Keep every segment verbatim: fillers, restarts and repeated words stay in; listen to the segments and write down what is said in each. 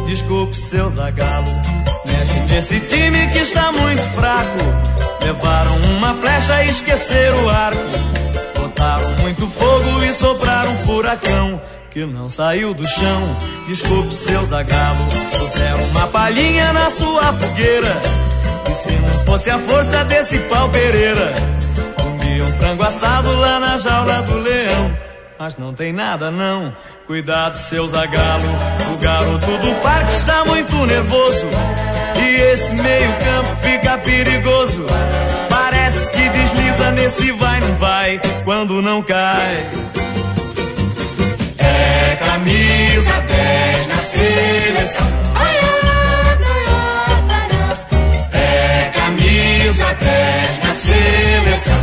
Desculpe, seu Zagallo, mexe nesse time que está muito fraco. Levaram uma flecha e esqueceram o arco. Botaram muito fogo e sopraram um furacão que não saiu do chão. Desculpe, seu Zagallo, puseram uma palhinha na sua fogueira. E se não fosse a força desse pau Pereira, comiam frango assado lá na jaula do leão. Mas não tem nada não, cuidado, seu Zagallo, o garoto do parque está muito nervoso. E esse meio campo fica perigoso. Parece que desliza nesse vai não vai quando não cai. É camisa dez na seleção. É camisa dez na seleção.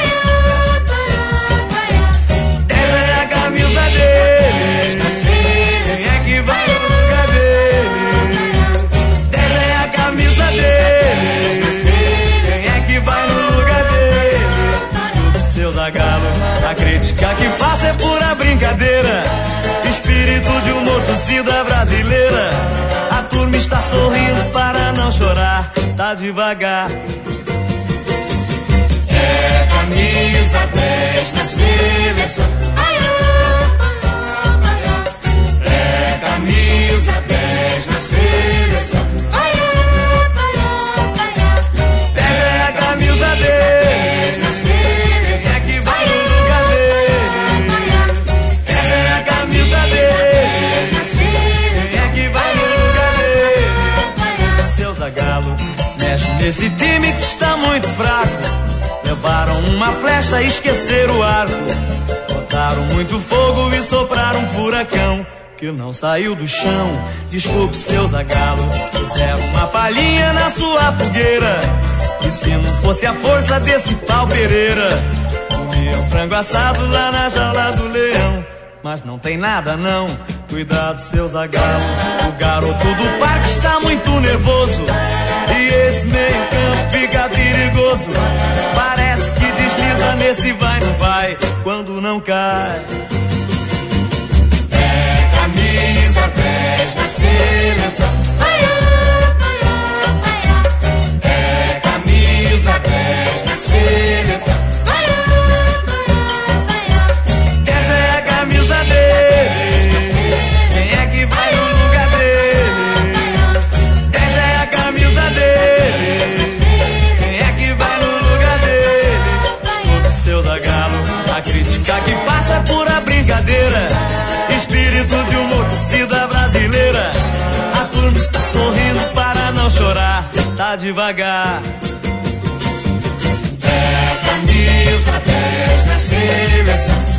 Camisa dele, quem é que vai no lugar dele? Desenha a camisa dele, quem é que vai no lugar dele? Desculpe, seu Zagallo, a crítica que faço é pura brincadeira. Espírito de humor, torcida brasileira. A turma está sorrindo para não chorar, tá devagar. É camisa dez na seleção. É camisa dez na seleção. dez é a camisa dele, quem é que vai no lugar dele? dez é a camisa dele, quem é que vai no lugar dele? Seu Zagallo, mexe nesse time que está muito fraco. Levaram uma flecha e esqueceram o arco. Botaram muito fogo e sopraram um furacão que não saiu do chão. Desculpe, seu Zagallo, puseram uma palhinha na sua fogueira. E se não fosse a força desse pau Pereira, comiam frango assado lá na jaula do leão. Mas não tem nada não, cuidado, seu Zagallo, o garoto do parque está muito nervoso. E esse meio campo fica perigoso. Parece que desliza nesse vai não vai quando não cai. É camisa dez na seleção. É camisa dez na seleção. Essa é a camisa dele, quem é que vai no lugar dele? Essa é a camisa dele, quem é que vai no lugar dele? Desculpe, seu Zagallo, a crítica que passa é pura brincadeira. Espírito de humor, torcida brasileira. A turma está sorrindo para não chorar, tá devagar. É camisa dez na seleção.